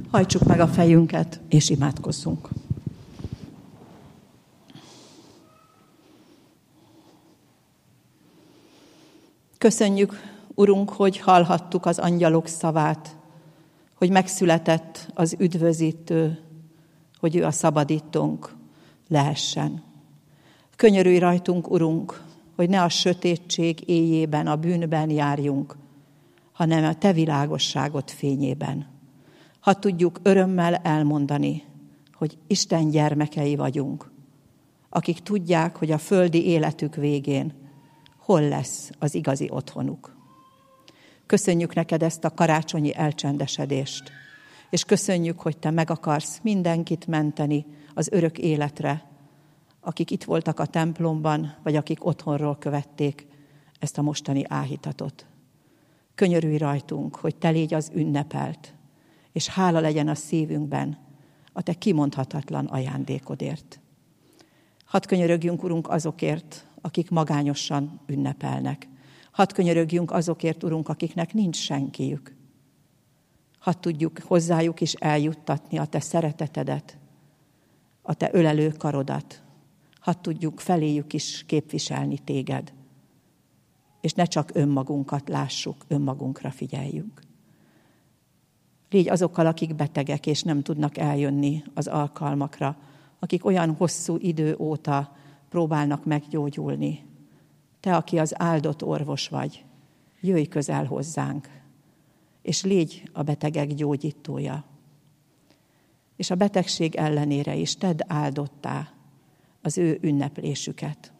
Hajtsuk meg a fejünket, és imádkozzunk. Köszönjük, Urunk, hogy hallhattuk az angyalok szavát, hogy megszületett az üdvözítő, hogy ő a szabadítónk lehessen. Könyörülj rajtunk, Urunk, hogy ne a sötétség éjjében, a bűnben járjunk, hanem a Te világosságot fényében. Ha tudjuk örömmel elmondani, hogy Isten gyermekei vagyunk, akik tudják, hogy a földi életük végén hol lesz az igazi otthonuk. Köszönjük neked ezt a karácsonyi elcsendesedést, és köszönjük, hogy te meg akarsz mindenkit menteni az örök életre, akik itt voltak a templomban, vagy akik otthonról követték ezt a mostani áhítatot. Könyörülj rajtunk, hogy te légy az ünnepelt, és hála legyen a szívünkben a te kimondhatatlan ajándékodért. Hadd könyörögjünk, Urunk, azokért, akik magányosan ünnepelnek. Hadd könyörögjünk azokért, Urunk, akiknek nincs senkiük. Hadd tudjuk hozzájuk is eljuttatni a te szeretetedet, a te ölelő karodat. Hadd tudjuk feléjük is képviselni téged, és ne csak önmagunkat lássuk, önmagunkra figyeljünk. Légy azokkal, akik betegek, és nem tudnak eljönni az alkalmakra, akik olyan hosszú idő óta próbálnak meggyógyulni. Te, aki az áldott orvos vagy, jöjj közel hozzánk, és légy a betegek gyógyítója. És a betegség ellenére is tedd áldottá az ő ünneplésüket.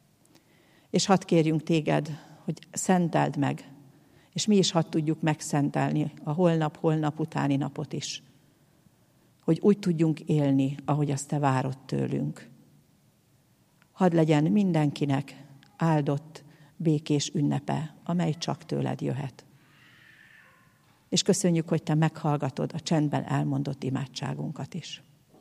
És hadd kérjünk téged, hogy szenteld meg, és mi is hadd tudjuk megszentelni a holnap-holnap utáni napot is, hogy úgy tudjunk élni, ahogy azt te várod tőlünk. Hadd legyen mindenkinek áldott, békés ünnepe, amely csak tőled jöhet. És köszönjük, hogy te meghallgatod a csendben elmondott imádságunkat is.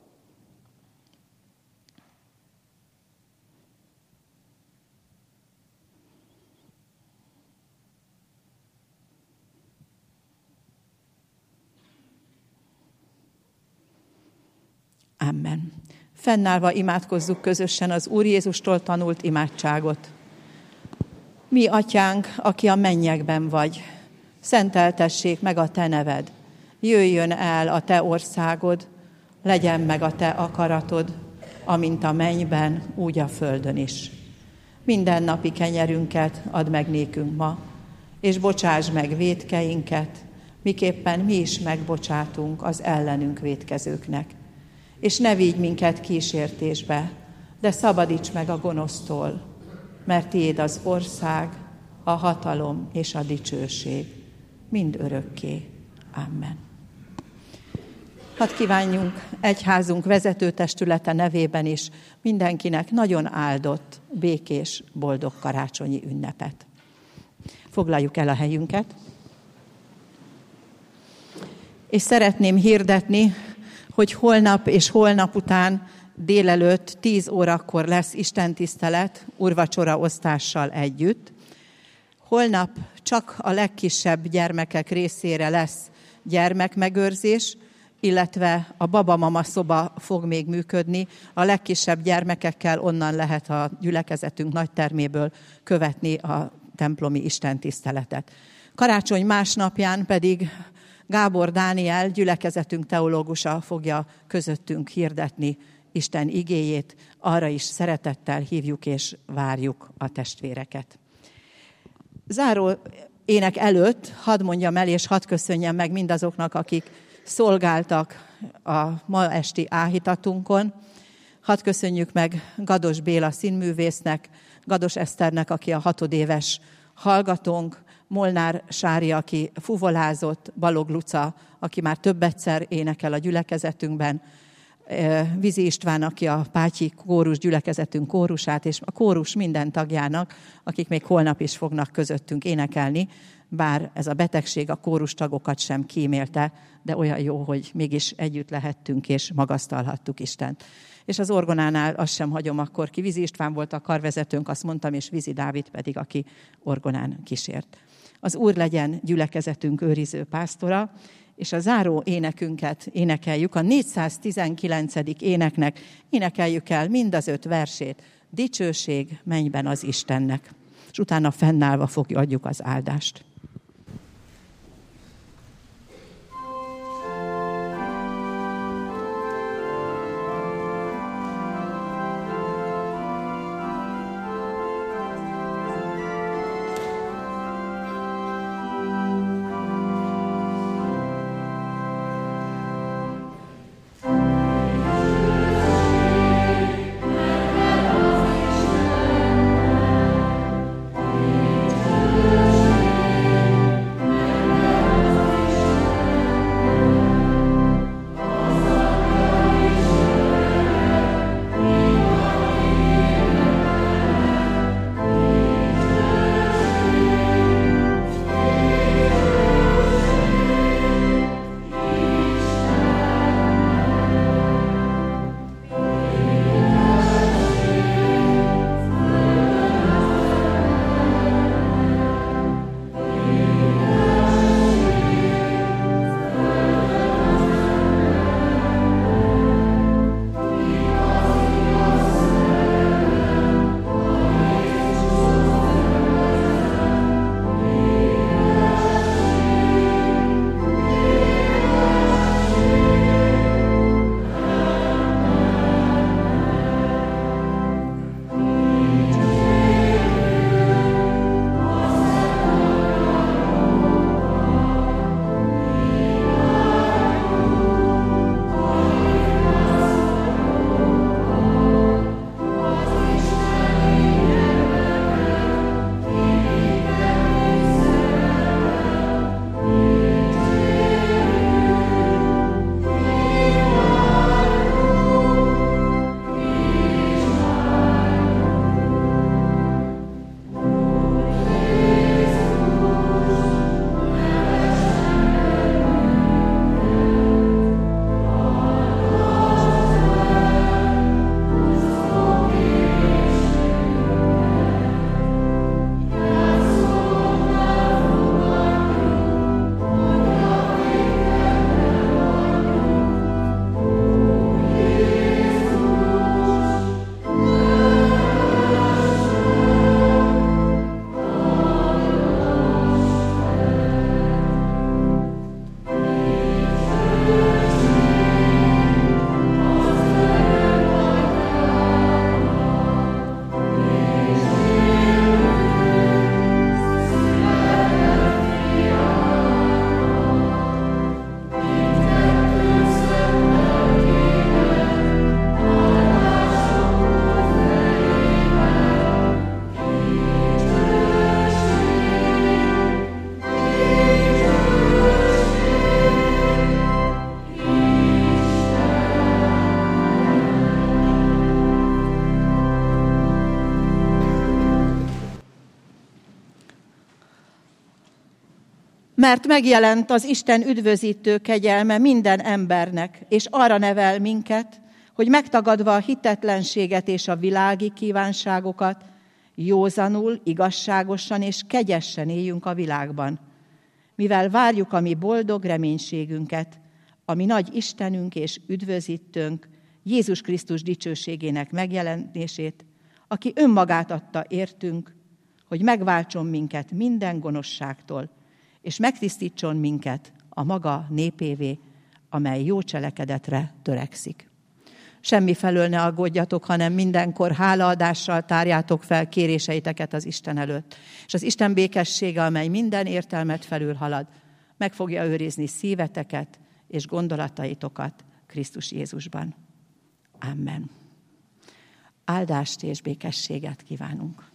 Amen. Fennállva imádkozzuk közösen az Úr Jézustól tanult imádságot. Mi, Atyánk, aki a mennyekben vagy, szenteltessék meg a te neved. Jöjjön el a te országod, legyen meg a te akaratod, amint a mennyben, úgy a földön is. Minden napi kenyerünket add meg nékünk ma, és bocsáss meg vétkeinket, miképpen mi is megbocsátunk az ellenünk vétkezőknek. És ne vigy minket kísértésbe, de szabadíts meg a gonosztól, mert tiéd az ország, a hatalom és a dicsőség, mind örökké. Amen. Hadd kívánjunk egyházunk vezetőtestülete nevében is mindenkinek nagyon áldott, békés, boldog karácsonyi ünnepet. Foglaljuk el a helyünket. És szeretném hirdetni, hogy holnap és holnap után délelőtt tíz órakor lesz istentisztelet úrvacsora osztással együtt. Holnap csak a legkisebb gyermekek részére lesz gyermekmegőrzés, illetve a babamama szoba fog még működni. A legkisebb gyermekekkel onnan lehet a gyülekezetünk nagyterméből követni a templomi istentiszteletet. Karácsony másnapján pedig Gábor Dániel, gyülekezetünk teológusa fogja közöttünk hirdetni Isten igéjét. Arra is szeretettel hívjuk és várjuk a testvéreket. Záró ének előtt hadd mondjam el és hadd köszönjem meg mindazoknak, akik szolgáltak a ma esti áhítatunkon. Hadd köszönjük meg Gados Béla színművésznek, Gados Eszternek, aki a hatodéves hallgatónk, Molnár Sári, aki fuvolázott, Balog Luca, aki már több egyszer énekel a gyülekezetünkben, Vizi István, aki a Pátyi kórus gyülekezetünk kórusát, és a kórus minden tagjának, akik még holnap is fognak közöttünk énekelni, bár ez a betegség a kórus tagokat sem kímélte, de olyan jó, hogy mégis együtt lehettünk és magasztalhattuk Istent. És az orgonánál azt sem hagyom akkor ki. Vizi István volt a karvezetőnk, azt mondtam, és Vizi Dávid pedig, aki orgonán kísért. Az Úr legyen gyülekezetünk őriző pásztora, és a záró énekünket énekeljük, a négyszáztizenkilencedik éneknek énekeljük el mind az öt versét. Dicsőség mennyben az Istennek. És utána fennállva fogjuk adjuk az áldást. Mert megjelent az Isten üdvözítő kegyelme minden embernek, és arra nevel minket, hogy megtagadva a hitetlenséget és a világi kívánságokat, józanul, igazságosan és kegyessen éljünk a világban, mivel várjuk a mi boldog reménységünket, a mi nagy Istenünk és üdvözítőnk, Jézus Krisztus dicsőségének megjelenését, aki önmagát adta értünk, hogy megváltson minket minden gonoszságtól, és megtisztítson minket a maga népévé, amely jó cselekedetre törekszik. Semmi felől ne aggódjatok, hanem mindenkor hálaadással tárjátok fel kéréseiteket az Isten előtt. És az Isten békessége, amely minden értelmet felülhalad, meg fogja őrizni szíveteket és gondolataitokat Krisztus Jézusban. Amen. Áldást és békességet kívánunk.